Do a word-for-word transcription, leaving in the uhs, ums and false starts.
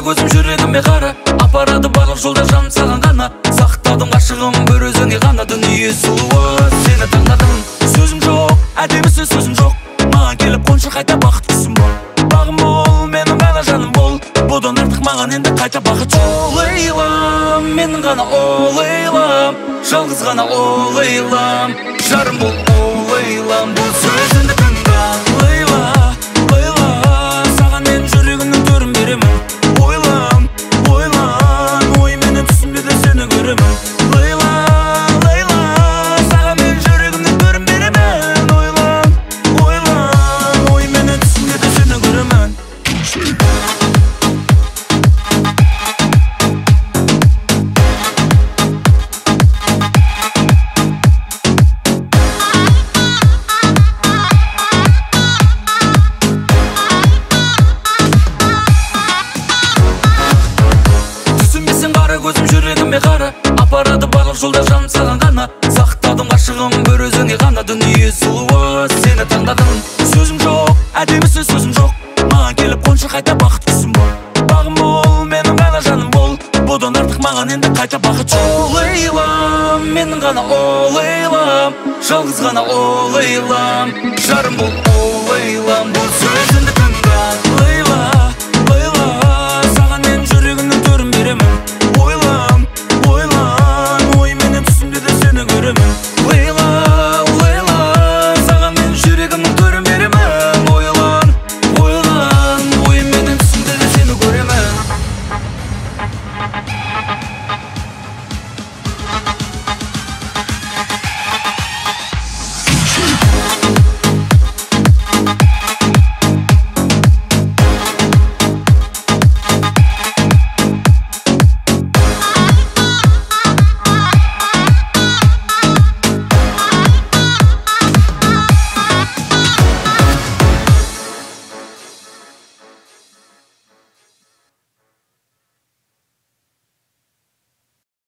көзім жүрегіме қара, апарады барлық жолда жаным саған ғана. Сақтадым ғашығым бір өзіңе ғана, дүние сұлуы сені таңдадым. Сөзім жоқ, әдемісі сөзім жоқ, маған келіп қоншы қайта бақыт құсым бол. Бағым бол, менің ғана жаным бол, бұдан артық маған енді қайта бақыт жоқ. Олайлам, менің ғана олайлам, жалғыз ғана олайлам, жарым бол олайлам. Бұл сөзіңді тыңда, лейла, лейла, саған мен жүрегімнің төрін беремін. Ойлам, ойлам, ой менің түсімде де сені көремін. Лейла, лейла, саған мен жүрегімнің төрін беремін. Ойлам, ойлам, ой менің түсімде де сені көремін. Көзім жүрегіме қара, апарады барлық жолда жаным саған ғана. Сақтадым ғашығым бір өзіңе ғана, дүние сұлуы сені таңдадым. Сөзім жоқ, әдемісі сөзім жоқ, маған келіп қоншы қайта бақыт құсым бол. Бағым бол, менің ғана жаным бол, бұдан артық маған енді қайта бақыт жоқ. Олайлам, менің ғана олайлам, жалғыз ғана олайлам, жарым бол олайлам. Бұл сөзіңді тыңда.